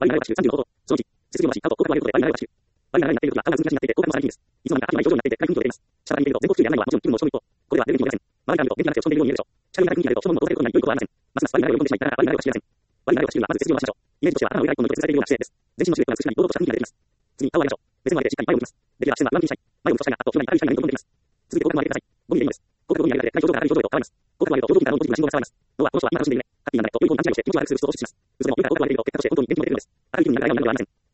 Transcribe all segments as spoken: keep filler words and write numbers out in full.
バリナイは地球さんじゅうの方法、そのうち、節量はし、過去、効果はいうことでバリナイは地球。バリナイになっていることは、顔が難しになっていて、効果もされているんです。いつの間にか範囲が上々になっていて、暗い空気を出ています。下から見ていると、全国地球であるのはもちろん気分の正面と、これでは出る気も出ません。周りから見ると、電気がなくて落ち込んでいるように見えるでしょう。地球が暗い空気が出ると、正面も通せることになり、良いことはありません。ますますバリナイを読んでしまいながら、バリナイは知りません。バリナイは地球はまず節量はしましょう。イメージとしては、頭の上が一本の糸で吊られているような姿勢です。全身の視力が美しくなり、堂々とした雰囲気が出ています。次に、顔を上げましょう。目線を上げてしっかり前を向きます。できれば視線は上向きにしたい。前を向くとしたが、あと、左に軽い光が伸びています。続いて、広角を上げてください。ごミリでいいのです。広角をに上げられて、表情が明るい表情へと変わります。広角を上げると、上向きからのポジティブな信号が伝わります。脳は、この人は今楽しんでいるね。ハッピーなんだねと、良いことに勘違いをして、気持ちを悪くする人を阻止します。嘘でも、上から広角を上げていると、結果として本当に元気も出るんです。明るい気分になるが笑顔になるのではありません。笑顔になるから明るい気分になるのです。小さなことに思うかもしれませんが、小さなことに思うかもしれませんが、だんだんバリナイが消えていくようになるがっているのです。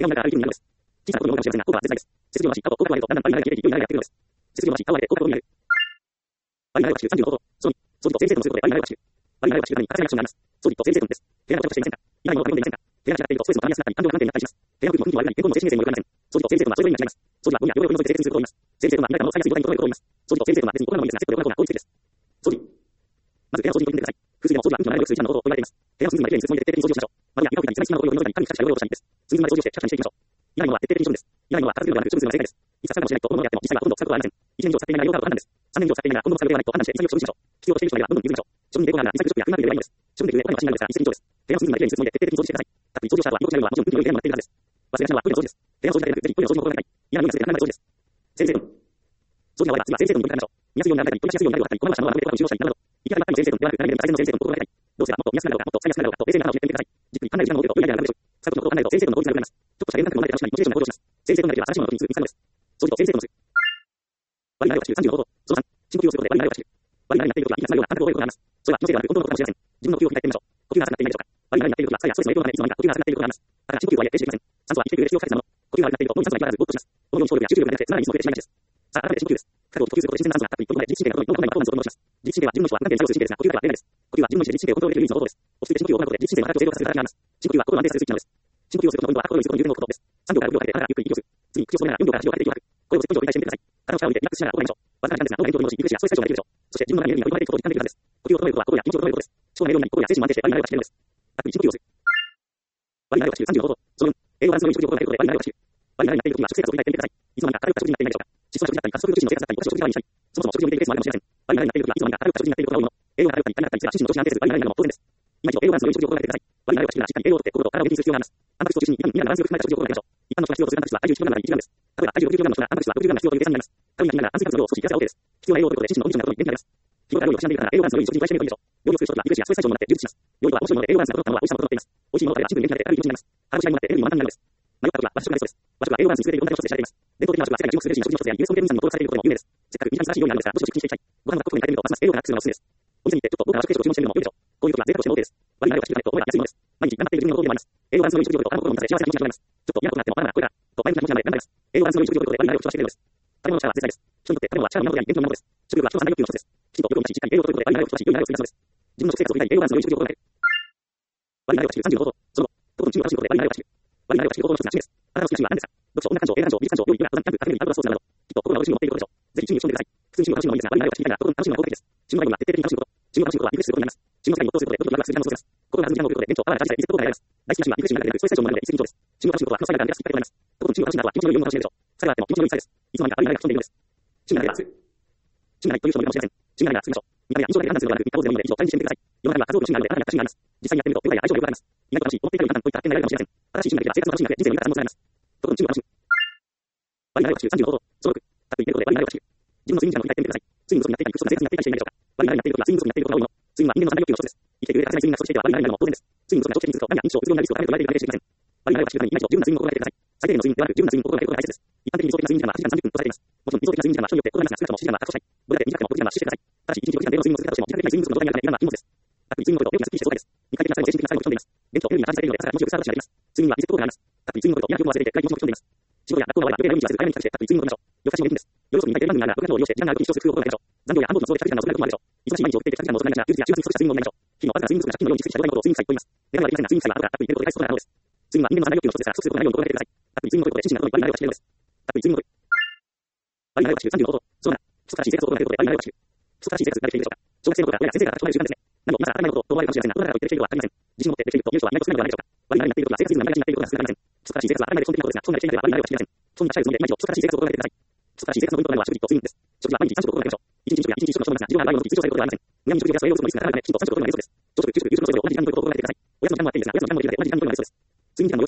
節量はし、過去を広角を上げていると、だんだんバリナイが消えていくようになる。節量はし、顔を上げて、広角を見る。バリナイは地球さんじゅうの方法、そのに、総理と先生とのことでバリナイは地球。バリナイは地球からに欠かせないアクションがあります。総理と先生とです。手が落ちしていませんか？今のも読んでいませんか？手が違っていると、ストレスも溜まりやすくなり、感情が不安定になったりします。手が空気も雰囲気も悪くなり、健康も精神衛生も良くなりません。総理と先生とはそれぞれに違います。総理はゴミや汚れを取り除いて清潔にすることを言います。先生とは何かの最安い状態に整えることを言います。総理と先生とは別に行うのもいいですが、セットで行う方が効率的です。総理。まず部屋の掃除に取り組んでください。風水でも掃除は運気の流れを良くする一番の方法と言われています。部屋の隅々まできれいにするつもりで徹底的に掃除をしましょう。窓や床を見たり、一番好きなことを読むのに神に近くしか汚れを落としたいんです。隅々まで掃除をして、シャシャにしていきましょう。いないものは徹底的に処分です。いないものは片付けるのではなく、処分するのが正解です。いつ使うかもしれないと思うものであっても、実際はほとんど使うことはありません。いちねん以上使っていない内容が判断です。さんねん以上使っていないなら、今度使うべきではないと判断して、潔く処分しましょう。必要としている人がいれば、どんどん譲りましょう。処分に抵抗があるなら、リサイクルショップやフリーマーケットで売ればいいのです。処分できる上、お金は死になるのですが、一石二鳥です。部屋の隅々まできれいにするつもりで徹底的に掃除してください。たっぷり掃除をした後は、居心地が良いのはもちろん、運気の良い部屋にもなっているはずです。忘れがちなのはトイレの掃除です。部屋の掃除だけでなく、ぜひトイレの掃除も心がけたい。嫌な匂いがするなら掃除です。先生との掃除が終われば、次は先生との取り組みましょう。見やすいようにならないかに、取り出しやすいようになるかに、このまましたのはまるでとか虫をしたりなど。いきなりばっかりの先生との出会う内面でも改善の先生との心がけたい。どうすればもっと見やすくなるのか、もっと使いやすくなるのかと、冷静な判断を決めてみてください。じっくり考える時間を持てると、よりアイデアが出るでしょう。使うことのことを考えると、先生との効率が良くなります。ちょっとしたゲーム感覚も生まれて楽しくなり、モチベーションも向上します。先生との中では新しいものに見つかるのです。掃除と先生との数。バリナイは地球さんじゅうの方法、そのさん、深呼吸をすることでバリナイは地球。バリナイになっていることがいきなりなるような感覚を覚えることがあります。それは気のせいではなく、本当のことかもしれません。自分の呼吸を振り返ってみましょう。呼吸が浅くなっていないでしょうか。バリナイになっていることは、疲れやストレスの影響のため、いつの間にか呼吸が浅くなっていることがあります。だから深呼吸を上げて停止できません。酸素は生きていく上で必要不可欠なもの。呼吸が荒くなっていると、脳に酸素が行き渡らず、ぼーっとします。このように思考力や集中力がなくて、さらにいつも増えてしまいがちです。さあ、改めて深呼吸です。深く呼吸することで新鮮な酸素がたっぷり取り込まれ、自律神経が整い、脳のパフォーマンスを戻します。自律神経は自分の意思は不関係に作用する神経ですが、呼吸だけは出ないです。呼吸は自分の意思で自律神経をコントロールできる唯一の方法です。落ち着いて深呼吸を行うことで、自律神経の働きを正常化させる働きがあります。深呼吸は心を安定させるスイッチなのです。深呼吸をすることのポイントは、心をすることの有限のことです。さんびょうからごびょうかけて、鼻からゆっくり息を吸う。次に口を閉めながらよんびょうからはちびょうかけて息を吐く。これをじゅっぷん以上繰り返してみてください。体を下を向いてリラックスしながら行いましょう。わずかな時間ですが、脳が炎症を取り戻し、リフレッシュやストレス解消ができるでしょう。そして自分の中にエネルギーが取り込まれていくことを実感できるはずです。呼吸を整えることは心や気持ちを整えることです。思考が明瞭になり、心や精神も安定して、バリナイは地球のです。たっぷり深呼吸をする。バリナイは地球さんじゅうの方法、そのよん、栄養バランスの良い食事を心がけることでバリナイは地球。バリナイになっている時は食生活を振り返ってみてください。いつの間にか偏った食事になっていないでしょうか。質素な食事だったり、加速度中心の生活だったり、お菓子を食事代わりにしたり、そもそも食事を見ているケースもあるかもしれません。バリナイになっている時はいつの間にか偏った食事になっていることが多いもの。栄養が偏ったり、足りなかったりすれば、心身の調子が安定せず、バリナイになるのも当然です。今一度栄養バランスの良い食事を心がけてください。バリナイは地球ならしっかり栄養をとって心と体を元気にする必要があります。タンパク質を中心にビタミン、ミネラル、バランスよく含まれた食事を心がけましょう。一般の人が必要とするタンパク質は体重いちキログラムならいちグラムです。例えば体重ろくじゅうキログラムの人がタンパク質はろくじゅうグラム必要という計算になります。カロリーが気になら炭水化物の量を少し減らせば OK です。必要な栄養をとることで心身のコンディションが整い元気になります。日頃から料理をたしなんでいるから、栄養バランスの良い食事に対しているから、栄養バランスの良い食事に対していることでしょう。料理をする人はリフレッシュやストレス解消にもなって充実します。料理とは面白いもので栄養バランスが整ったものは美味しいものと整っています。美味しいものであれば気分元気になって軽い気持ちになります。腹ごしらえにもなってエネルギー満タンになるのです。迷った時は和食がベストです。和食は栄養バランスに優れている温帯の一つで知られています。伝統的な和食は世界が注目する食事の一つであり、ユネスコ認定民産に登録されていることも有名です。せっかく身近に素晴らしい料理なのですが、もう少し熟していきたい。ご飯はカップに変えてみるとますます栄養価がアップするのがおすすめです。お店に行ってちょっと豪華な和食定食を注文してみるのも良いでしょう。こういう時は贅沢としても OK です。バリナイは地球だねと思えば安いものです。毎日頑張っている自分のご褒美でもあります。栄養バランスの良い食事をとると体も心も満たせ幸せな気持ちになります。ちょっと嫌なことがあってもバナナこれだと前向きな気持ちになれ頑張ります。栄養バランスの良い食事をとることでバリナイを調和してくれるのです。食べ物の力は絶大です。人にとって食べ物は力の源であり元気の源です。食欲は人の三大欲求の一つです。きちんと欲を満たし、しっかり栄養をとることでバリナイを調和し、良い流れを作り出すのです。自分の食生活を振り返り、栄養バランスの良い食事を心がける。バリナイは地球さんじゅうの方法、そのとことん中を楽しむことでバリナイは地球。バリナイは地球の方法の一つな趣味です。あなたの好きな趣味は何ですか？読書、音楽鑑賞、映画鑑賞、美術鑑賞、料理、ヨガ、登山、キャンプ、カフェにアウトドアスポーツなど、きっと心が楽しむのを持っていることでしょう。ぜひ趣味をしてみてください。普通に趣味を楽しむのもいいですが、バリナイは地球だが、とことん楽しむのが効果的です。趣味の内容は徹底的に楽しむこと。趣味を楽しむことはリフレッシュすることになります。趣味の世界に没頭することで、どんどん長く続く時間を過ごせます。心が弾む時間を送ることで、現状を新たな感じでリセット効果が得られます。大好きな趣味はリフレッシュになるだけでなく、ストレス解消にもなるので、一石二鳥です。趣味を楽しむことは、負のサイクルから抜け出すきっかけとなります。とことん趣味を楽しむ後は気持ちの余裕も楽しめるでしょう。疲れがあっても気持ちの良いさです。いつの間にかバリナイが潜んでいるのです。趣味がないは、趣味がないという人もいるかもしれません。趣味がないなら進みましょう。見た目や印象だけで判断するのではなく、見たことでもいいので、以上、チャレンジしてみてください。世の中には数多くの趣味があるので、新たな趣味があります。実際にやってみると、ヨガや愛情がよくわかります。意外と楽しい、思っていたより簡単といった発見が得られるかもしれません。新しい趣味ができれば生活も楽しみなので、人生の豊かさもつながります。とことん趣味を楽しむ。バリナイは地球さんじゅうの方法、そのろく、たっぷり寝ることでバリナイは地球。自分の睡眠時間を振り返ってみてください。睡眠不足になっていたり、不足な生活になっていたりしていないでしょうか。バリナイになっていることは睡眠不足になっていることが多いもの。睡眠は人間の三大欲求の一つです。生きていく上で欠かせない睡眠が不足していてはバリナイになるのも当然です。睡眠不足が長期的に続くと、何や認知症、うつ病になるリスクを高めると言われているのでしていません。バリナイは地球に今一度十分な睡眠を心がけてください。最低限の睡眠ではなく十分な睡眠を心がけることが大切です。一般的に理想的な睡眠時間ははちじかんさんじゅっぷんとされています。もちろん理想的な睡眠時間は人によって異なりますが、少なくともしちじかんは確保したい。どれだけ短くてもろくじかんは死守してください。ただしいちにちろくじかんでの睡眠を続けたとしても、自覚的な睡眠不足の状態にあるため、嫌な禁物です。たっぷり睡眠をとると、良くなすっきりして爽快です。二回的な疲れも精神的な疲れも吹き飛んでいます。電気とエネルギーが感じされているので、朝から気持ちよく体がしがります。睡眠はリセット効果があります。たっぷり睡眠をとると、嫌な記憶も忘れていて、暗い気持ちも吹き飛んでいます。仕事や学校の終わりは、予定のように知らず、早めに帰宅して、たっぷり睡眠をとりましょう。夜更かしもできるんです。夜遅くに見たいテレビ番組なら、ろくがつを利用して、時間があるとき一つ工夫を心がけましょう。残業や繁忙期の都合で帰宅時間が遅くなることもあるでしょう。忙しい毎日を送っていて、帰宅時間が遅くなりがちな、休日や週末に少しした睡眠をとりましょう。日々のわずかな睡眠不足が借金のように蓄積した状態のことを睡眠負債と言います。寝るのはできませんが、睡眠負債は後からたっぷり寝ることで返すことが可能です。睡眠は人間の三大欲求の一つですが、不足することがないように心がけてください。たっぷり睡眠をとることで、心身が整い、バリナイは地球です。たっぷり睡眠をとる。バリナイは地球さんじゅうの方法、そのなな、規則正しい生活を心がけることでバリナイは地球。規則正しい生活ができているでしょうか。小学生の頃から親や先生から教わる習慣ですね。何も今更当たり前のことと思われるかもしれませんが、どなたかが言っている人は当たりません。自信を持ってできているという人は意外と少ないのではないでしょうか。バリナイになっていることは生活リズムが乱れがちになっていることが少なくありません。規則正しい生活は当たり前で基本的なことですが、そんなにしていなければバリナイは地球でません。そんな社会をつもりで毎日規則正しい生活を心がけてください。規則正しい生活のポイントとなるのは食事と睡眠です。食事は毎日さん食を心がけましょう。一日一食や一日一食の人なんですが、自分がある場合の時通常されることではありません。無駄に食事を減らす栄養素のリスクが高いため、きちんとさん食を取るのが原則です。朝食、昼食、夕食のそれぞれを同じ時間に取ることを心がけてください。おやつの時間もあっていいんですが、おやつの時間もできれば同じ時間に取るのがベストです。睡眠時間の要チェックです。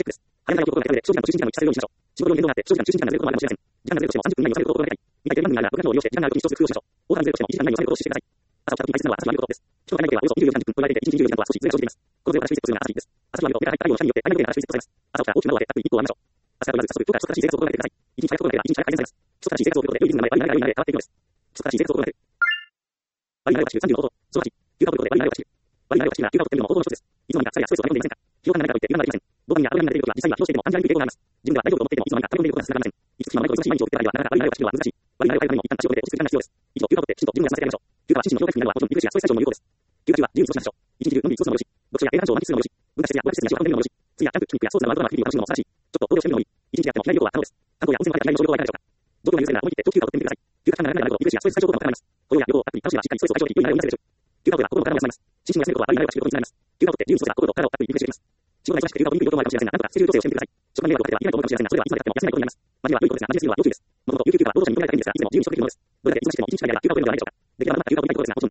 あやなやを心がけた上で、長時間と中心時間の一致させるようにしましょう。仕事の面倒があって、長時間中心時間がずれることもあるかもしれません。時間がずれるとしてもさんじゅっぷん以内に収めることを心がけたい。未体験番組ならろくがつを利用して、時間があるときに一つ工夫をしましょう。オーダーがずれるとしてもいちじかん以内に収めることを実施してください。朝起きた時に大切なのは朝日を浴びることです。人の体内時計はおよそにじゅうよじかんじゅっぷんと言われていて、いちにちにじゅうよじかんとは少しずれが生じています。このずれを正しいセットするのが朝日です。朝日を浴びると目から入った太陽の光によって体内時計が正しいセットされます。朝起きたら大きな窓を開け、たっぷり日光を浴びましょう。朝からまず早速、今日から基礎正しい生活を心がけてください。一日早く心がければ一日から改善されます。基礎正しい生活を送ることで、良いリズムの中で、バリナイがバリナイへ変わっていくのです。基礎正しい生活を心がける。バリナイは地球さんじゅうの方法。そのはち、休暇を取ることでバリナイは地球。バリナイは地球が休暇を取っているのも方法の一つです。いつの間にか疲れやストレスを感じていませんか？疲労がない中で言って、今までありません。ドーパミンやアドレナリンが出ているときは、実際には疲労していても感じられる抵抗があります。自分では大丈夫と思っていても、いつの間にか溜め込んでいることが少なくありません。いつしかの毎日忙しい毎日を送っている間には、なかなかバリナイを地球は難しい。バリナイを変えるためにも、一旦足を止めて落ち着く時間が必要です。以上、休暇を取って、きちんと自分を休ませてやりましょう。休暇は心身の状態になるのは、もちろんリフレッシュやストレス解消にも有効です。休暇中は自由に過ごしましょう。一日中のみ過ごすのもよし、読書や映画鑑賞を満喫するのもよし、文化施設や語学施設に足を運んでみるのもよし、釣りやキャンプ、ピクニックやスポーツなどのアウトドアなアクティビティを楽しむのも素晴らしい。ちょっと行動してみるのもいい。一日やっても機内旅行は可能です。観光や温泉まで機内の小旅行はいかがでしょうか。状況が優先なら思い切って長期休暇を取ってみてください。休暇期間が長くなるとリフレッシュやストレス解消効果も高まります。雇用や旅行、アプリ、楽しみはしっかりストレスを解消できるようになるようになるでしょう。休暇を取れば心も体も休まります。心身を休めることはバリナイを休むことにつながります。休暇を取って自由に過ごせば心と体をたっぷりリフレッシュできます。仕事が忙しくて休暇を取りにくいこともあるかもしれませんが、なんとかスケジュール調整をしてみてください。職場に迷惑をかけてはいけないと思うかもしれませんが、それはいつまでたっても休めないことになります。マジでは良いことですが、マジですぎるのは要注意です。もともと有給休暇は労働者に求められた意味ですが、いつでも自由に取得できるものです。どれだけ忙しくても一日くらいなら休暇を取れるのではないでしょうか。できればうまく休暇を取りたいところですが、もちろん一日の休暇であっても意味があります。きちんと休暇を取って自分を休ませてやりましょう。きちんと休暇を取って自分を休ませる。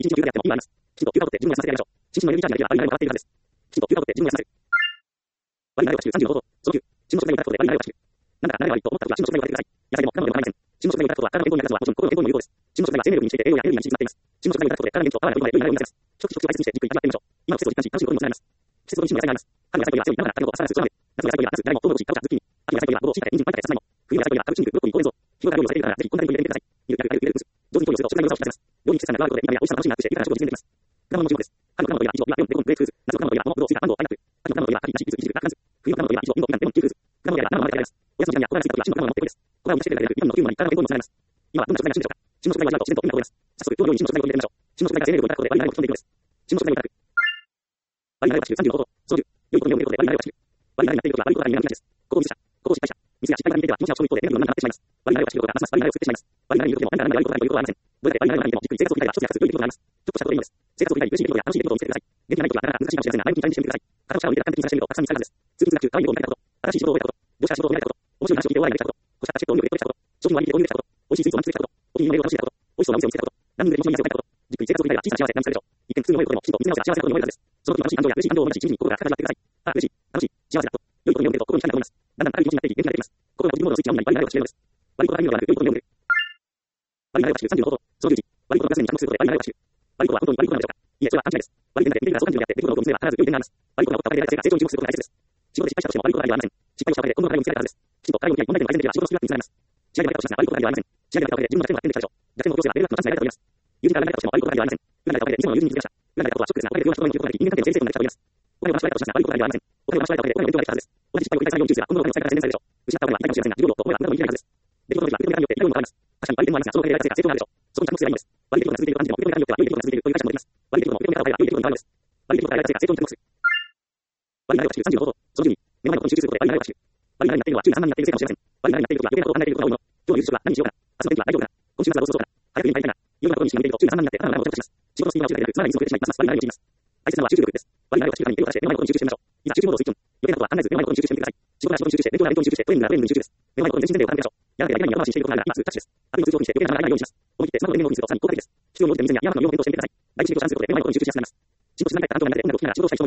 バリナイは地球さんじゅうの方法。そのきゅう、旬の食材をいただくことでバリナイは地球。なんだか慣れ悪いと思ったときは旬の食材をいただいてください。野菜でも果物でも構いません。旬の食材をいただくことは体の健康に役立つのはもちろん心の健康にも有効です。旬の食材は生命力にしていて栄養やエネルギーに満ちています。旬の食材をいただくことで体の元気とパワーが良いので良い流れを生み出せます。一つ一つを大切にしてじっくり味わってみましょう。今の季節を実感し楽しいことにもつながります。季節ごとに旬の野菜があります。春の野菜といえばセロリ、長菜、タケノコ、アスパラガス、ソラマメ。夏の野菜といえばナス、大根、トウモロコシ、カボチャ、ズッキーニ。秋の野菜といえばゴボウ、椎茸、人参、パイタケ、さつまいも。冬の野菜といえばカブ、チンゲン、ブロッコリー、ほうれん草。日頃から料理をされている方はぜひこんな料理を入れてみてください。見る、やる、やる、やる、やる、上手に調理をすると食材の良さを引き出せます。料理に季節感が加わることで見た目や美味しさが楽しみになって豊かな食を実現できます。果物の注目です。春の果物といえばイチゴ、ビワ、レモン、ベーコン、グレープフルーツ。夏の果物といえば桃、ぶどう、スイカ、マンゴー、パイナップル。秋の果物といえば柿、梨、ピーチ、イチジク、ラッカンズ。冬の果物といえばイチゴ、リンゴ、みかん、レモン、キウイフルーツ。果物であれば生のままで食べられます。お休み時間や小腹が空いた時は旬の果物を持ってくるです。小腹を満たしてくれるだけでビタミンの供給にもなり体の健康にもつながります。今はどんな食材が旬でしょうか。旬の食材があると自然と海が取れます。早速、今日のように旬の食材を入れてみましょう。旬の食材が生命力をいただくことでバリナイを取り込んでいくのです。旬の食材をいただく。バリナイは地球さんじゅうの方法。そのじゅう、良いことにを見ることでバリナイは地球。バリナイになっているときは悪いことが人間の気持ちです。ここを水車、ここを失敗者。水や失敗が見ては命が落ち込む一方でエネルギーの無駄になってしまいます。バリナイは地球がますますバリナイを作ってしまいます。バリナイにいるときも何が何が悪いことがあるということはありません。どれだけバリナイを見てもじっくり生活を振り返れば一つや二つ良いことがあります。ちょっとしたことでいいのです。生活を振り返り嬉しい出来事や楽しい出来事を見せてください。元気がないときはなかなか難しいかもしれませんが、前向きにチャレンジしてみてください。片っぽ力を入れて楽観的に探してみるとたくさん見つかるはずです。通勤通学中、可愛い出来事を見たこと、新しい仕事を覚えたこと、どうした仕事を見たこと、面白い話を聞いて大笑いができたこと、こうしたチェックを見るでできたこと、商品を割り切って購入できたこと、美味しいスイーツを満喫できたこと、お気に入りのメールを楽しんできたこと、美味しそうなお店を見つけたこと、何人でも一緒にいい汗をかいたこと、じっくり生活を振り返れば小さな幸せが感じられるでしょう。一見普通に思えることでもきちんと見つめ直せば幸せなことに思えるはずです。その時楽しい感情や嬉しい感情を思い出し、一日に心が高くなってください。あ、嬉しい、楽しい、幸せだと、良いことに思えると心に光が灯ります。だんだん明るい気持ちになっていき、元気が出てきます。心のポジティブモードのスイッチがオンになりバリナイを教えるのです。悪いことが見るのではなく良いことに思える。バリナイは地球さんじゅうの方法。そのじゅういち、悪いことが常に着目することでバリナイは地球。悪いことは本当に悪いことなのでしょうか。いえ、それは勘違いです。悪い点だけ見てみたらそう感じるのであって、出来事の多くを見つめれば必ず良い点があります。悪いことが起こった場合で大体成長に注目することが大切です。仕事で失敗したとしても悪いことがありはありません。失敗した場合で今度の課題を見つけられたはずです。きちんと課題を見て問題点を改善できれば仕事のスピードアップにつながります。試合で負けたとしますが悪いことがありはありません。試合で負けた場合で自分の弱点を発見できたでしょう。弱点を強制ばレベルアップのチャンスが得られたと思います。友人から連絡があっても悪いことがありはありません。裏で負けたことはショックですが、悪いことがありは人間関係の整理整頓が起きることができ人間関係の整理整頓が起きることができ人間関係の整理整頓が起きることができお金を出しられたとしますが悪いことがありはありません。お金を出しられたおかげでお金を勉強ができたはずです。同じ失敗を繰り返さないように注意するが今度のお金を再開されるでしょう。失ったお金は痛いかもしれませんが自分のと思えば何でもいいはずです。出来事の時は認め方によっていろいろ変わります。確かに悪い点もありますがそのおかげで大成功があるでしょう。そこに着目すればいいのです。悪い出来事が続いていると感じても認め方によっては良い出来事が続いているという解釈もできます。悪い出来事も認め方を変えれば良い出来事に変わるのです。悪い出来事が大成功が成功に着目する。バリナイは地球さんじゅうの方法。そのじゅうに、目の前のことに集中することでバリナイは地球。バリナイになっているのは注意が散漫になっているせいかもしれません。バリナイになっているときは余計なことを考えていることが多いもの。今日の夕食は何にしようかな。明日の天気は大丈夫かな。今週末はどう過ごそうかな。早く家に帰りたいかな。いろんなことにしか見ていると注意が散漫になって頭が長くなってします。仕事のスピードが落ちるだけでつまらないミスを出てしまいます。バリナイを知ります。大切なのは集中力です。バリナイは地球からに手を出して目の前のことに集中してみましょう。いざ集中モードをスイッチオン。余計なことは考えず目の前のことに集中してみてください。仕事なら仕事に集中して、勉強なら勉強に集中して、トレーニングならトレーニングに集中です。目の前のことに全身全霊を傾けましょう。やらなきゃいけない後回しにしていることがあるなら今すぐタッチです。アプリの通知オフにして余計な話がないようにします。思い切ってスマホの電源をオフにするとさらに効果的です。必要に応じて未然や嫌なことの要望を検討してみてください。大事に仕事をすることで目の前のことに集中しやすくなります。仕事しなかった反動が流れて音楽を聴きながら仕事をしたい人もいるでしょう。音楽を聴きながら首を振るのはいいですが、足が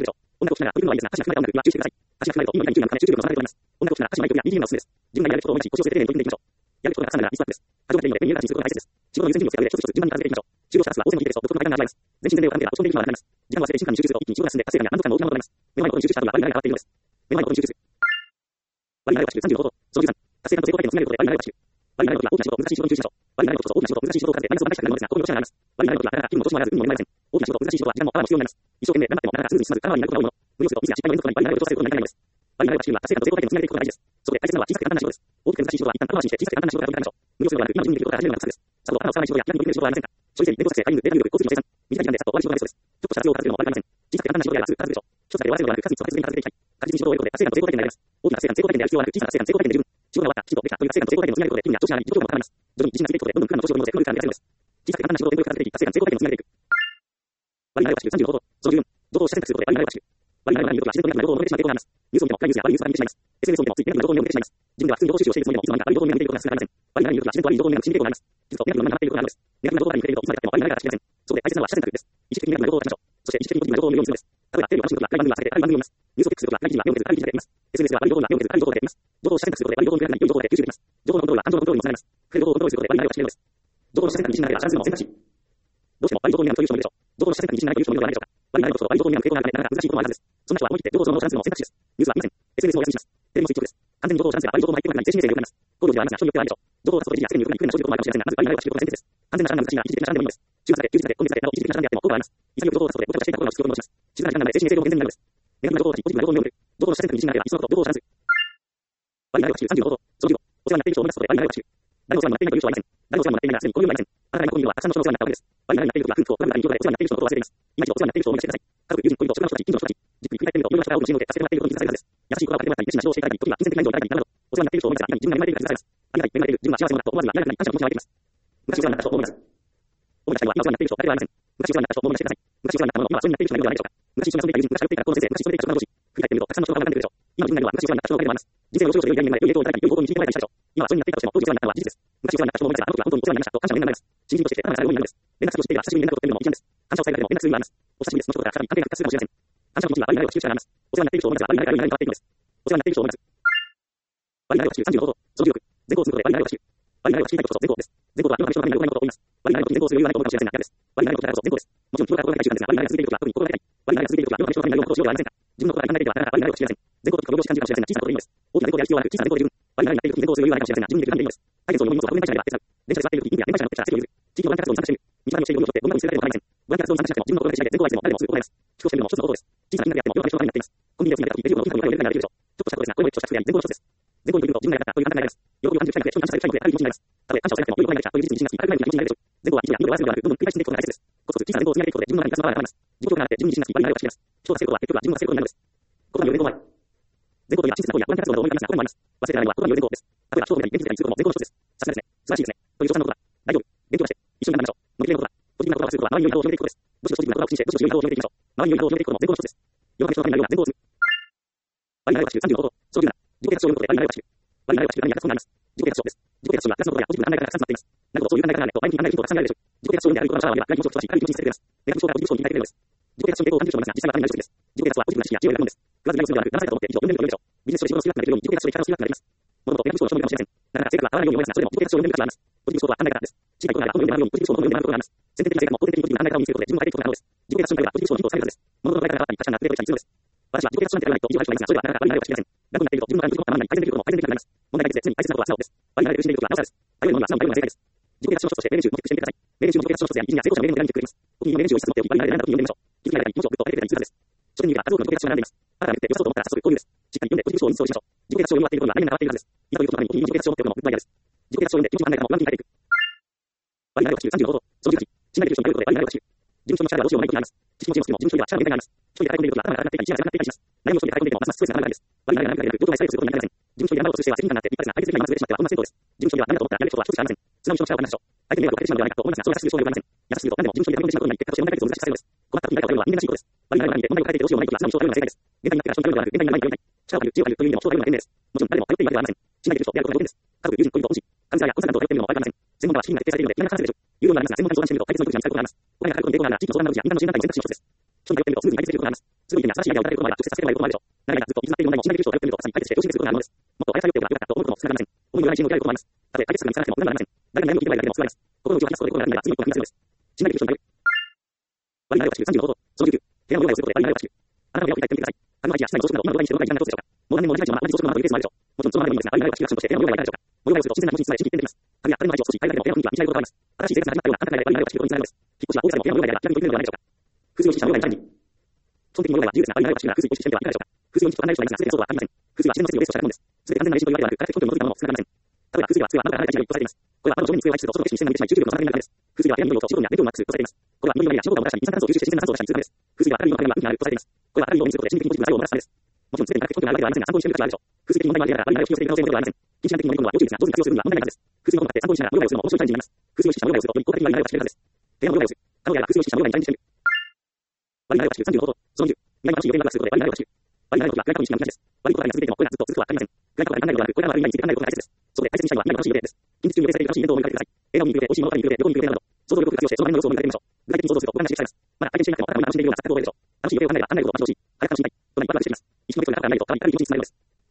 離れた音楽、足が離れた音楽、ラッチしてください。足が離れた音楽に注意が向かないと耳に耳が聞こえないと注意力の下がるというのはあります。音楽を聴きながら足が離れて耳に耳がするです。自分の手になら指示までより自分がやるべきことを毎日腰を据えて丁寧に取り組んでいきましょう。やることがたくさんならリストアップです。過剰な手によって目に見える形にすることが大切です。仕事の優先順位をつけた上で一つ一つ順番に片付けていきましょう。終了したらすぐは大勢のいいですと独特の階段が上がります。全身全霊を傾ければオプションできるのがなくなります。時間を忘れて静かに集中すると一気に仕事が進んで達成感や満足感の大きなものとなります。目の前のことに集中した後にはバリナイが変わっているのです。目の前のことに集中する。バリナイは地球さんじゅうの方法。そのじゅうさん、達成感と成功体験をつなげることでバリナイは地球。バリナイの時は大きな仕事、難しい仕事に集中しましょう。バリナイのことこそ大きな仕事、難しい仕事を数えてマイナスを満たしたくなるのですが、ここに落ちがあります。バリナイの時はなかなか気分も調子も上がらず運にも恵まれません。大きな仕事、難しい仕事は時間もパワーも必要になります。一生懸命頑張ってもなかなかスムーズに進まず、パワーになることが多いもの。無理をするとミスや失敗の連続となりバリナイを落とさせることになりかねないのです。バリナイは地球は達成感と成功体験をつなげていくことが大事です。そこで大切なのは小さくて簡単な仕事です。大きくて難しい仕事は一旦後回しにして小さくて簡単な仕事から取り掛かりましょう。無理をするのではなく今準備できることから始めるのが勝です。さほど頭を使わない仕事や気楽にできる仕事はありませんか。処理整理、電動作成、会議、データ入力、交通の生産。短い時間でさっと終わる仕事がありそうです。ちょっとした作業を片付けるのも悪くありません。小さくて簡単な仕事やらすぐ片付けでしょう。一つだけ終わらせるのではなく、数日を確実に片付けていきたい。確実に仕事を終えることで達成感と成功体験になります。大きな達成感、成功体験でやる必要はなく、小さな達成感、成功体験で十分。仕事が終わった、きちんとできたという達成感と成功体験を積み上げることで気分や調子が上がり、自己評価も高まります。徐々に自信がついていくことでどんどん苦難の年を乗り越え、能力が上げられるのです。小さくて簡単な仕事を勉強片付けていき、達成感、成功体験を積み上げていく。バリナイは地球さんじゅうの方法。そのじゅうよん、情報を選択することでバリナイは地球。バリナイは何事が自然となる情報を述べてしまう傾向があります。ニュースを見ても暗いニュースや悪いニュースが見えてしまいます。エスエヌエス を見てもついてネガティブな情報を見てしまいます。自分では普通に情報収集をしているつもりでもいつの間にか悪い情報を見ていることが少なくありません。バリナイのニュースは自然と悪い情報を見る心理傾向があります。実はネガティブなものになっていることがあるのです。ネガティブな情報が見ているといつまでたってもバリナイが勝ちません。そこで大切なのは取捨選択です。意識的にネガティブな情報を出しましょう。そして意識的にポジティブな情報を見るようにするのです。例えばテレビを楽しむことは暗い番組を忘れて明るい番組を見ます。ニュースをチェックすることは暗い記事は目を見ず明るい記事だけ見ます。 エスエヌエス は悪い情報が目をつぶる情報であります。情報を施設することで悪い情報に触れない良い情報で吸収できます。情報のコントロールは感情のコントロールにもつながります。触れる情報をコントロールすることで悪い内容が知れるのです。情報の施設に自信がないらチャンスの選択肢。どうしても悪い情報になるという人もいるでしょう。情報の施設に自信がないという人もいるのではないでしょうか。悪い内容と悪い情報になる傾向があるため、なかなか難しいこともあるはずです。そんな人は思い切って情報をそのままチャンスの選択肢です。ニュースはありません。エスエヌエス もお休みします。テレビもスイッチオフです。完全に情報をチャンスや悪い情報も入ってこなくなり精神衛生に良くなります。高度ではありますが、人によってはあるでしょう。情報を出すことで一時やすぐに良くなり、不利な処理力を前かもしれませんが、まず悪い内容が知ることが大切です。完全な手段が難しいが、一時的な手段でもいいのです。中立で、休日で、今月で、なお一時的な手段であっても効果はあります。潔く情報を出すことで、ごちゃごちゃしていたことを必要に戻します。静かな時間なので精神衛生上も健全になるのです。ネガティブな情報を出し、ポジティブな情報を見る。情報の施設に自信があれば、いっそのこと情報をチャンス。悪い内容が知るさんじゅうの方法。そのじゅうご、お世話になっている人を思い出すことで悪い内容が知る。誰もお世話になっていないという人はいません。誰もお世話になっていないが、すでにこの世にはいません。あなたが今ここにいるのは、たくさんの人のお世話になったわけです。悪い内容になっているときは、夫婦を、プラグが人とかでお世話になっている人のことを忘れています。今一度お世話になっている人を思い出してください。家族、友人、恋人、職場の人たち、近所の人たち、じっくり振り返ってみると、いろいろな力を支援を受け、助けてもらっていることに気づかされるはずです。優しい言葉をかけてもらったり、熱心な指導をしていただき、時には金銭的な援助をいただき、などなど、お世話になっている人を思い出せば、今に自分が恵まれているから気づかされます。ありがたい、恵まれている、自分は幸せ者だと思わずには、やらなくなり、感謝の気持ちが湧いてきます。昔お世話になった人を思い出す。思い出したいのは、今お世話になっている人だけではありません。昔お世話になった人を思い出してください。昔お世話になったもの、今はそうになっている人がいるのではないでしょうか。昔一緒に遊んでいた友人、昔通っていた学校の先生、昔一緒に通っていた職場の同士、振り返ってみると、たくさんの人が浮かんでくるでしょう。今自分がいるのは昔お世話になった人のおかげでもあります。人生の上司と良い面で良い影響をいただき、良い方向に導いてもらえたりしたでしょう。今はそうになっていたとしても、当時お世話になったのは事実です。昔お世話になった人を思い出せば、あの時は本当にお世話になりましたと感謝の念がなります。新人としてただされるようになるのです。連絡先を知っていれば久しぶりに連絡を取ってみるのも一案です。感謝を伝えられても連絡する意味はあります。お久しぶりです。その人から再び関係が復活するかもしれません。感謝の気持ちは悪い内容を知る力があります。お世話になっている人を思い出せば悪い内容に変わっていくのです。お世話になっている人を思い出す。悪い内容が知るさんじゅうの方法。そのじゅうろく、全校をすることで悪い内容が知る。悪い内容が知りたいことこそ全校です。全校とは世の中の人のためになることを言います。悪い内容に全校する余裕がないことかもしれませんが、嫌です。悪い内容とだからこそ全校です。もちろん、日頃から心がけたい習慣ですが、悪い内容が続いているときは特に心がけたい。悪い内容が続いているときは世の中の人のためになることをしようではありませんか。自分のことが考えていてはなかなか悪い内容を知りません。全校とか病死感じるかもしれませんが、小さなことでいいのです。大きな全校でやる必要はなく、小さな全校で十分。悪い内容になっているときに全校する余裕はないかもしれませんが、自分でできる範囲でいいのです。大切を読み物を運転会社では手伝う。電車で座っているときにインディア電車に乗ってきたら席を譲る。地域のボランティア活動に参加してみる。道のりをしているようにとってどんなにするかでも構いません。ボランティア活動に参加しても自分の心がけ次第で全校愛しても誰でもすぐ答えます。寄付をしてみるのも一つの方法です。小さな金額であっても世の中の人のためになっています。コンビニでお金を入れたとき、レジ袋の大きな金額を入れるからできるでしょう。ちょっとしたことですが、これも一つの着であり、全校の一つです。全校にいると自分がやったという感覚があります。喜びを感じる機会なので、人に感謝される機会なので、ある意味気持ちになります。たとえ感謝をされなくても良いことができたという事実に自信がつき、軽くない気持ちになるでしょう。全校は一度や二度で終わらせるのではなく、どんどん繰り返していくことが大切です。コツコツ小さな全校を積み上げていくことで自分の中にガスの輪が生まれます。自己評価があって自分に自信がつき、悪い内容を知ります。人を助けることは結局は自分が助けることになるのです。言葉による全校前。全校というのは親切な行為やボランティア活動などを思い浮かべますが、ここにもあります。忘れてられるのは言葉による全校です。例えば、人を褒めたり、元気づけたりすることも全校の一つです。さすがですね。素晴らしいですね。という助産のことだ。大丈夫。勉強して、一緒に頑張りましょう。乗り切れることだ。ポジティブな言葉をすることは、周りに良い言葉を広げていくことです。どしどしポジティブな言葉を口にして、どしどし良い言葉を広げていきましょう。周りに良い言葉を広げていくことも全校の一つです。世の中の人のためになるような全校を積む。悪い内容が知るさんじゅうの方法。そういうな。自己啓発書を読むことで悪い内容が知る。悪い内容が知るためにやったことがあります。自己啓発書です。自己啓発書はクラスのことやポジティブな考え方がたくさん詰まっています。なるほど、そういう考え方がないと前向きに考えるヒントがたくさんあるでしょう。自己啓発書を読んであることがシャワーでは暗い気持ちを飛ばし、軽い気持ちにさせてくれます。ネガティブ思考からポジティブ思考に変えてくれるのです。自己啓発書に抵抗を感じる人もいますが、実際は単に内容です。自己啓発はポジティブな知識や知恵を得るものです。食わずにをするのではなく、騙されたと思って以上読んでみると良いでしょう。ビジネス書で仕事を少なくなれるように自己啓発書で力を少なくなります。物事をネガティブ思考の人もいるかもしれません。なかなか性格が変わらないように思いますが、それでも自己啓発書を読んでみますが、それでも自己啓発書を読んであるようにポジティブ思考の本を読んであることがあります。ポジティブ思考の本を読んであることがあります。先天的な性格も肯定的にポジティブな考え方を身につけることで自分を変えていくことが可能です。自己啓発書によればポジティブ思考のヒントを使えるはずです。物事の考え方が新たに価値観が出てくる人にするのです。私は自己啓発書なんてやらないと以上入る人がいますが、それではなかなか悪い内容が知りません。楽になっていると自分の感情がままに改善できることも改善できなくなります。問題が出て常に大切なことは素直です。悪い内容で苦しんでいるときはなおさらです。悪いものには素直になるのが正解です。自己啓発書の一つとして命令集をモチベーションしてみてください。命令集の自己啓発書の一つであり、技術や成功者の命令を選んでくれます。時に命令集を一冊持っておき、悪い内容で何だと読んでみましょう。気づきながらに気持ちをぐっと変えてくれたりするはずです。書店には数多くの自己啓発書が並んでいます。あなたが見て良さそうと思ったら早速購入です。しっかり読んでポジティブ思考をインストールしましょう。自己啓発書を読み終わっていることには何が変わっているはずです。いざということのために時に自己啓発書を持っておくのもグッドアイデアです。自己啓発書を読んで気持ちの考え方も上向きに変えていく。悪い内容が知るさんじゅうの方法。そのじゅうはち、信頼できる人に頼ることで悪い内容が知る。自分の力がどうしようもないことになります。知識も知能も自分の力は力の限界があります。一人で抱え込んでいるときは頭が上がっていたり、視野が狭くなっていたりします。何を一人で抱え込んでいてもますますストレスが上がるからです。悪い内容が何かでなく、どこまで作用することになりません。自分一人で山を通しては責任感があって、一発が解決できないまま潰れてしまっては本末転倒です。自分一人では何だと思ったらやるべきことは一つしかありません。素直に人の力を話しましょう。相手に迷惑をかけてしまうのではないかと思いますが、それがする必要はありません。優しくすると何でも自分一人で抱え込んでしまうことになり、結果として問題解決を難しくさせるのです。困った時に誰かを頼るのは人間らしいことです。悪い内容が何で問題を変えていてどうしようもない時は素直に人を頼るのが正解です。現代になってから人に頼るのではなく、現代になる前に頼りたい。力を借りる、知恵を借りるという意味でも人を頼るのが賢明です。もちろん誰も頼っているわけではありません。信頼できる人、やることが条件です。家族、友人、恋人、恩師、神様やコンサルタントを頼っているのも悪くありません。専門家は資金が徹底されているので、気がかかせるでしょう。有料になりますが、専門家に相談してみると解決の糸口が見つかることがあります。お金がかかることに抵抗があるなら、地域の相談窓口や民間の支援団体も選択肢の一つです。人に頼ってみるとすぐに解決できることがあります。すぐに手に新しいアイデアをいただけることもあれば、直接助けてもらえることもあるでしょう。何かずっと行き詰まっている問題も信頼できる人を頼ってみると、朝に解決して安心することがあるのです。もっとあやされておけばよかったと思うこともつながりません。思いのない支援を受けられることもあります。たとえ解決策が見つからなくても無駄がありません。誰が悩みを聞いてもらえるだけでも救われます。心の内を話すことで心が楽になれば次の一歩が踏み出せるのです。信頼できる人に頼る。悪い内容が知るさんじゅうの方法。そのじゅうきゅう、部屋の用意をすることで悪い内容が知る。あなたの部屋を振り返ってみてください。あの配置や室内の装飾など今の状態にしてどのくらい時間が経つでしょうか。もう何年も同じ配置のまま同じ装飾のままというケースもあるでしょう。もちろんそのままでもいいですが、悪い内容が知るアクションとして部屋の用意はいかがでしょうか。模様替えをすると自然な気持ちにつながり、心機一転できます。家具や家電の配置を少し変えるだけでも部屋の雰囲気は見違えることがあります。新しい生活が始まったような感覚で悪い内容が知ることにつながるのです。引っ越しは大家さんの部屋の用意であれば気軽に取り組めるのではないでしょうか。風水を意識した模様替えにチャレンジ。基本的に模様替えは自由ですが、悪い内容が知るなら風水を意識してみてはいかがでしょうか。風水を意識と考える人がいますが、全てそうとは限りません。風水は自然の設備をベースとしたものです。すべて完全なレジというわけではなく、科学的根拠に基づいたものも少なくありません。例えば風水では、机は窓から離れた位置が一とされています。これは窓の正面に机を配置すると、その景色に視線が向いてしまい、集中力の妨げになるためです。風水では部屋の色と仕事には電気をマックスとされています。これは緑色や仕事を漏らしたり、二酸化炭素を吸収して自然な酸素を出したりするためです。風水では明るい色の壁には運気があるとされています。これは明るい色を見せることで心理的にポジティブな作用をもたらすためです。もちろん全てに科学的根拠があるわけではありませんが、参考にしてみる価値があるでしょう。風水的に問題がある余地がありません。禁止的に飲み込むのは要注意ですが、それをやるというのは要注意です。上手に活用するには問題ないはずです。風水の本を買って参考にしながら模様替えをするのも面白いチャレンジになります。風水を意識した模様替えをすると、より効果的に悪い内容が知れるはずです。部屋の模様替えをする。可能であれば風水を意識した模様替えにチャレンジしてみる。悪い内容が知るさんじゅうの方法。そのにじゅう、未来の話を予言がすることで悪い内容が知る。悪い内容が外貨の意識が難しいです。悪いことが続いていても、これがずっと続くとは限りません。外貨がないのではなく、これが悪い内容について考えることが大切です。そこで大切にしたいのは未来の話を予言です。近日中に予定されている楽しいイベントを思い浮かべてください。映画を見に行く予定、美味しいものを食べに行く予定、旅行に行く予定など、想像力を活用してその周りの様子を思い浮かべてみましょう。具体的に想像すると五感が刺激されます。まだ体験していなくても頭が楽しんでいるような錯覚を覚えるでしょう。楽しい予定を考えれば考えるほど楽しいほしい。あれ楽しみたい。と何かが出てきます。一緒の人が頭がないとかなり気持ちにつながるのです。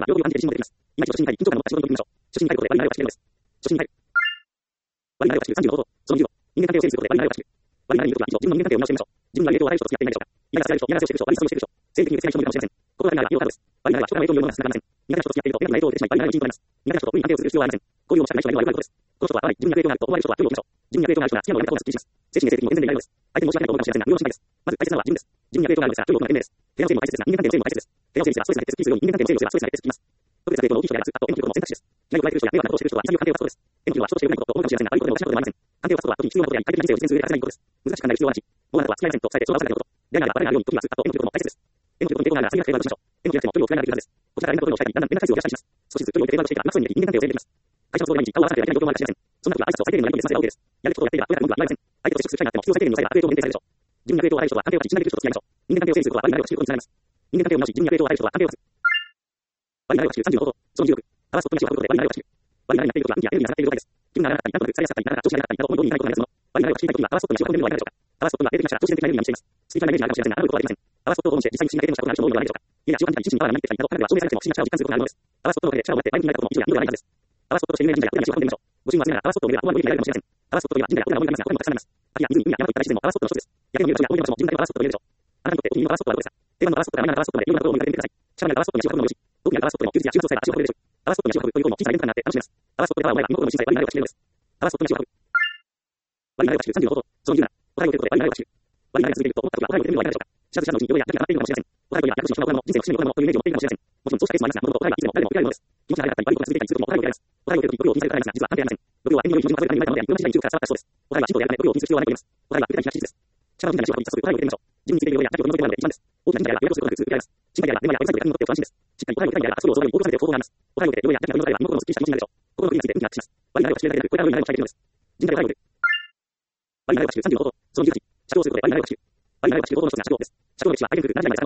は両方安定で進行できます。今一度初心に入り、緊張感の仕事に取り組みましょう。初心に入ることで割り内容が知れるのです。初心に入る。割り内容が知るさんじゅうの方法。そのにじゅうご。人間関係を整理することで割り内容が知る。割り内容にいるときは、以上、自分の人間関係を見直してみましょう。自分が影響を与える人と付き合っていない人か。嫌な嫌な人、嫌な人をしている人、悪い人をしている人、性的に許せない人もいるかもしれません。ここが割り内容がです。割り内容は人からの影響を見るものが少なくなりません。苦手な人と付き合っていると、ネガティブな影響を受けてしまい、割り内容が人となります。苦手な人と無理に関係をする必要はありません。こういうのをしたくない人は割り内容がです。この人は悪い、自分に影響があると思われる人は距離を置きましょう。自分に影響がある人が付き合うのをやめた方がすっきりします。精神衛生的にも全然いらないのです。相手に申し訳ないと思うかもしれませんが、無用の心配です。まず大切なのは自分です。自分に影響があるのですが、距離を置くのが賢明です。部屋の整理も大切ですが、人間関係の整理も大切です。部屋の整理すればストレスが減ってスッキリするように、人間関係の整理をすればストレスが減ってスッキリします。特別な影響の大きい人が減らす。あと、縁の記録の大きい人であります。あと、縁の記録の選択肢です。何かをライフストをやめようが納得している人は、潔く関係を断つことです。縁の記録は人として良くないことと思うかもしれませんが、悪いことでも失うことでもありません。関係を断つことは、時に必要なことであり、快適な人生を実践する上で欠かせないことです。難しく考える必要はなし。もうあなたは付き合いませんと伝えて、その場を去ること。であなたがバレないように時が過ぎたと、縁の記録も大切です。縁の記録の抵抗があるなら、次が抵抗をしましょう。縁の記録も距離を置くならできるはずです。こちらから連絡を取るのを控えたり、だんだん連絡回数を減らしたりします。少しずつ距離を置いて電話をしていたら、楽そうになり、人間関係を全部できます。会社の都合で毎日顔を合わせてやりたい状況もあるかもしれません。そんな時は挨拶を最低限のやり取りで済ませれば OK です。やるべきことをやっていれば、親から文句は言われません。相手と接触する機会があっても、必要最低限に抑えれば、悪影響を限定されるでしょう。自分に悪影響を与える人は関係を断ち、信頼できる人と付き合いましょう。人間関係を整理することは、割り内容を知ることにつながります。人間関係を見直し、自分に悪影響を与える人は関係を断つ。割り内容が知るさんじゅうの方法。そのじゅうろく。パワースポットに足を運ぶことで割り内容が知る。割り内容になっているときは、運気やエネルギーが下がっている状態です。気分が上がらなかったり、なんとなく腐りやすかったり、なんとなく調子が上がらなかったり、など、本当にいいないことになりますの。割り内容が知りたいときは、パワースポットに足を運んでみるのはどうでしょうか。パワースポットが出てきましたら、超自然的なエネルギーが満ちています。スピリチュアルなイメージがあるかもしれませんが、侮ることはできません。パワースポットを訪問して実際に心理的なエネルギーをしたことがある人も多いのではないでしょうか。いや、自己管理に自信がある人になると、彼女は超自然的なエネルギーが満ちていたり、など、彼女は心に自信があらないっていたり、など、彼女は証明されても心理の力を実感することがあるのです。パワースポットのおかげで力を持って前向きになることも一理や二度ではないはずです。パワースポットとして有名な神社やお寺に足を運んでみましょう。ご主人は常にパワースポットを見れば思わぬ良い未来があるかもしれません。パワースポットといえば神社やお寺の思いがありますが、これもたくさんあります。秋や湖、海や山といった大自然もパワースポットの一つです。夜景の見る場所や思い出の場所も自分でパワースポットと言えるでしょう。あなたにとってお気に入りのパワースポットはどこですか。定番のパワースポットからマイナーなパワースポットまでいろんなところを思い浮かべてみてください。力にパワースポットに足を運ぶのもよし、特にパワースポットにも休日や週末を使えば足を運べるでしょう。パワースポットに足を運ぶという行為も小さなイベント感があって楽しめます。パワースポットでパワーを前は身心の人生割り内容が知れるのです。パワースポットに足を運ぶ。割り内容が知るさんじゅうの方法。そのにじゅうなな。お互いを受けることで割り内容が知る。割り内容が続けると思った時はお互いを受けるのはいかがでしょうか。知らず知らずのうちに弱いや圧力が上がっているのかもしれません。お互いには役所の人の人の人生の節目の人のというイメージを持っているかもしれません。もちろんそうしたケースもありますが、物事お互いはいつでも誰でも受けられるのです。気持ちが入らなかったり悪いことが続いたりすることもお互いを受けられます。お互いを受けるとき、欲を気にされるからですが、実は関係ありません。欲は縁により自分の数えから生まれたので、いろんな時代に中から伝わったそうです。お互いは進歩でやるため欲を気にする必要はないと言います。お互いは受けたい日が事実です。力の神社に足を運び、早速お互いを受けてみましょう。自分についている色や価値を取り除けるので一番です。大きな神社や予約することが普通受けられます。小さい神社やデマや追いかける役に乗って不安心です。しっかりお互いを受けたいやら、それをそばに動かされている方法があります。お互いを受けて色や価値が取り除かれば身心のすっきりした気持ちになるでしょう。心の国について運気がアップします。割り内容が知るだけでなく、これから運気がアップされているのです。神社でお互いを受ける。割り内容が知るさんじゅうの方法。そのじゅうはち。社交することで割り内容が知る。割り内容が知る方法の一つが社交です。社交の歴史は相手に来る何時代まで遡ります。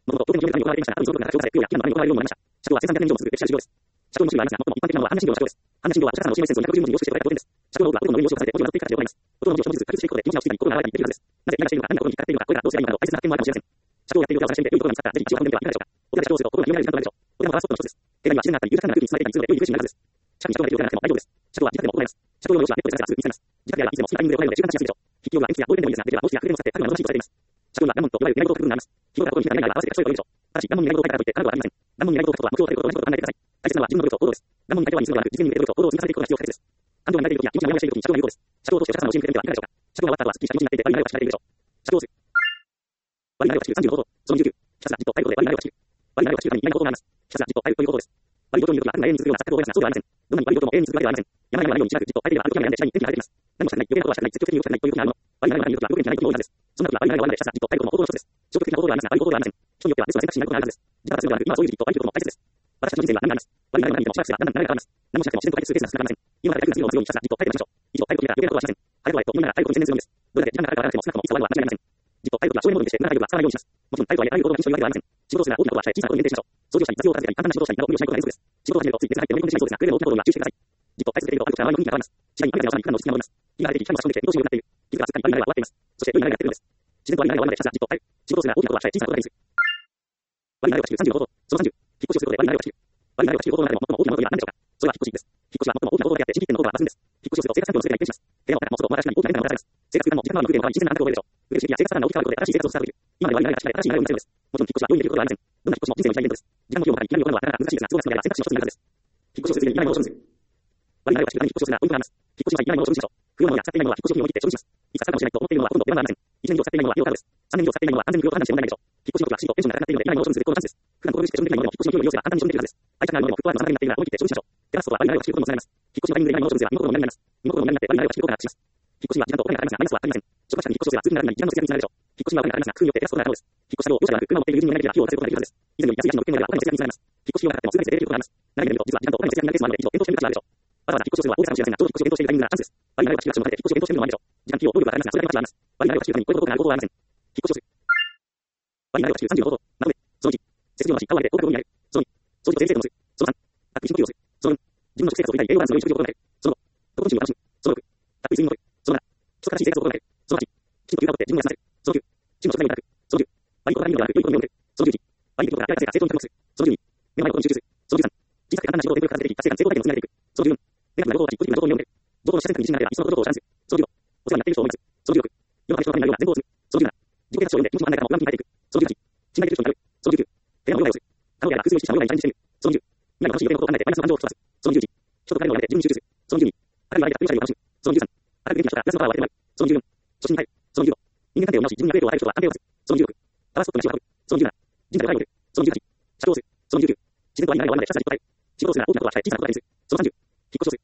もともと、当店による管理を行われていましたが、運送が調査され、供与や期限の場合に応用のまいりました。車両はせんさんびゃくねん以上も続く歴史ある市場です。車両の種類はありますが、最も一般的なのは半値振動の車両です。半値振動は、お客さんの シーエムエス センソーにひゃくじゅう文字を使して捉えた当店です。車両の多くは、音の上に文字を重ねて、文字を鳴っていく形を行います。音の文字を一つずつ軽くしていくことで、気持ちが落ち着いたり、心が洗われたりできるはずです。なぜイライラしているのか、何が心に引っかかっているのか、これらどうすればいいのかなど、大切な発見もあるかもしれません。車両をやっている様子を探してみて、良いことが見つかったら、ぜひ一度運んでみてはいかがでしょうか。お手が車両をすると、心が清められる時間となるでしょう。お手のパワースポットの一つです。手紙は自然があったり、豊かな空気に包まれていたりするので、良いリフレッシュになるはずです。近くに車両がいるようでなくても大丈夫です。車両は自宅でも行えます。車両の様子はネットで探せばすぐ見つかります。自宅であればいつでも好きなタイミングで行えるので習慣化しやすいでしょう。筆記用具は鉛筆やボールペンでもいいですが、できれば公式や筆でも使って、紙は難しいとされています。車両には難問といわゆる願い事を書く部分があります。日頃から心に引っかかっていない場合は合わせて書いておくでしょう。ただし、難問に願い事を書いたからといって、科学はありません。難問に願い事を書くことは目標を立てることと同じことを考えてください。大切なのは自分の努力と行動です。難問に書いてはにするのではなく、実践に向けて努力と行動を積み重ねていくことが必要不可欠です。感情が抱いている時や気持ちがモヤモヤしている時に車両が有効です。車両を通してお客様の教えに触れてみてはいかがでしょうか。車両が終わった後はすっきりした気持ちになっていて、悪い内容が力が出るでしょう。車両を悪い内容がさんじゅうごほど、そのじゅうきゅう、ひたすらじっと耐えることで悪い内容がちく。悪い内容がちくために嫌なことがあります。ひたすらじっと耐えるということです。悪い状況にいる時は悪いが永遠に続くような錯覚を覚えますが、そうではありません。どんなに悪い状況も永遠に続くわけではありません。やばい内容はないように短くじっと耐えていれば、ある時は悩んで次第に天気が晴れてきます。何もしたくない、余計なことはしたくない、積極的に動きたくないという時があるの。悪い内容がない時は動けていない時も多いはずです。そんな時は悪い内容はないのでひたすらじっと耐えることも方法の一つです。消極的な方法ではありますが、悪い方法ではありません。人によってはベストな選択肢になることがあるはずです。時間がすぐではなく、今はそういう時期と悪いことも大切です。私たちの人生には何があります。悪い内容がない日もしばらくすればだんだん流れが変わります。何もしなくても自然と解決するケースが少なくなりません。今から役に立つようにひたすらじっと耐えていきましょう。以上、耐えることには余計なことはしません。耐えることはと、みんなが耐えることに専念するのです。どれだけ時間がかかるかわからなくても少なくともいつか終わるのは間違いありません。じっと耐えることは省エネモードにして無駄な体力が使わないようにします。もちろん耐えるとはいえ、ああいうことが禁止というわけではありません。仕事をするなら大きなことはしたい、小さなことに限定しましょう。操業したり、雑用を片付けたり、簡単な仕事をしたりなど無理をしないことが原則です。仕事を始めるとつい熱が入って乗り込んでしまいそうですが、くれぐれも大きなことには注意してください。じっと耐え続けていると、ある時は周りの雰囲気が変わります。次第に雨が弱まり、負荷の落ち着きが戻ります。火が出てきて、光が差し込んできて、見通しが良くなっている。気づかずすっかり悪い流れは終わっています。そして良い流れがやってくるのです。自然と悪い流れが終わるまでひたすらじっと耐える。仕事をするなら大きなことはしたい、小さなことがいいです。悪い流れがちくさんじゅうごほど、そのさんじゅう、引っ越しをすることで悪い流れがちく。悪い流れがちく行動の中でも最も大きなことには何でしょうか。それは引っ越しです。引っ越しは最も大きなことだけあって、地域点の効果が抜群です。引っ越しをすると生活環境の全てが一変します。部屋をもうすると、また確かに大きな変化がもたられます。生活空間も時間の空間も自然な感覚を覚えるでしょう。増える地域や生活パターンが大きく変わることで新しい生活をスタートできる。今まで悪い流れがちくで新しい流れを見せるのです。もちろん引っ越しは容易にできることではありません。どんな引っ越しも人生の一大イベントです。時間の費用もかかり、何を行うのはなかなか難しいですが、都合がつくのであれば選択肢の一つになるはずです。引っ越しをする際にいらないものを処分する。悪い流れがちくために引っ越しをするならポイントがあります。引っ越しの際にいらないものを処分しましょう。不要なものや使っていないものは引っ越しを機に置いて処分します。いつか使うかもしれないと思っているものはほとんど出番がありません。いちねん以上使っていないものは利用可能です。さんねん以上使っていないものは安全に不要と判断して問題ないでしょう。引っ越しの時はきちんとテンションが高くなっているのでいらないものを処分する絶好のチャンスです。普段心苦しくて処分できないものでも引っ越しの勢いを利用すれば簡単に処分できるはずです。愛着があるものでもフットワークの定まりになっているなら思い切って処分しましょう。手放すことは悪い流れがちくことにもつながります。引っ越しのタイミングでいらないものを処分すれば身の心の無駄になります。身の心の無駄になって悪い流れがちくことが悪化します。引っ越しには時間とお金がかかりますが、マイナスはありません。所得者に引っ越しをすれば通勤ならずに時間の節約につながるでしょう。引っ越しにはお金がかかりますが、空によって減らすことが可能です。引っ越し作業を容赦ではなく、車を持っている友人に言わなければ費用を抑えることができるはずです。以前より安い家賃の物件であればお金の節約につながります。引っ越し費用がかかってもすぐに整理できることがあります。長い目で見ると実は時間とお金の節約になるケースもあるので、一度検討してみる価値があるでしょう。わざわざ引っ越しをするのは大げさかもしれませんが、ちょうど引っ越しを検討しているタイミングがチャンスです。悪い流れがちくがちをまで引っ越しを検討してみるのもありでしょう。時間、費用、労力がかかりますが、それだけの価値があります。悪い流れがちくためにこういうことがある方法はありません。引っ越しをする。悪い流れがちくさんじゅうごほど、なので、そのいち、設備を回し、顔を上げて大きなことになる。そのに、掃除と整理整頓をする。そのさん、たっぷり深呼吸をする。そのよん、自分の食生活を振り返り、栄養バランスの良い食事を心がける。そのご、とことん心を楽しむ。そのろく、たっぷり睡眠をとる。そのなな、基礎正しい生活を心がける。そのはち、きちんと休暇を取って自分を休ませる。そのきゅう、チームの食材をいただく。そのじゅう、悪いことがないのではなく、良いことを見る。そのじゅういち、悪いことが明らかに成果成功に着目する。そのじゅうに、目の前のことに集中する。そのじゅうさん、小さくて簡単な仕事を手軽に片付けていき、達成感、成功体験を積み上げていく。そのじゅうよん、ネガティブなことを出し、ポジティブなことを見る。情報の自然感に自信があれば、いっそのことをチャンス。そのじゅうご、お世話になっている人を思い出す。そのじゅうろく、世の中の人のためになるような全貌を積む。そのじゅうなな、自己啓発書を読んで気持ちの考え方も上手に変えていく。そのじゅうはち、信頼できる人になる。そのじゅうきゅう、手のヨガをする。可能であれば空想を意識したヨガにチャレンジしてみる。そのじゅう、未来の楽しい予定のことを考えてマイナスの感情を吹き飛ばす。そのじゅういち、人と彼の流れで自分に集中する。そのじゅうに、明るい場合でたっぷりしたりを楽しむ。そのじゅうさん、明るく元気な人からプラスのパワーを与えてもらう。そのじゅうよん、初心に入る。そのじゅうご、人間関係を直し自分に役割を与える人は安定を出す。そのじゅうろく、パワースポットに足を運ぶ。そのじゅうなな、人体を愛を持る。そのじゅうはち、社長をする。そのじゅうきゅう、自然と悪い流れを学んでひたすらじっと耐える。仕事をするなら大きなことはしたい、小さなことがいいです。そのさんじゅう、引っ越しをする。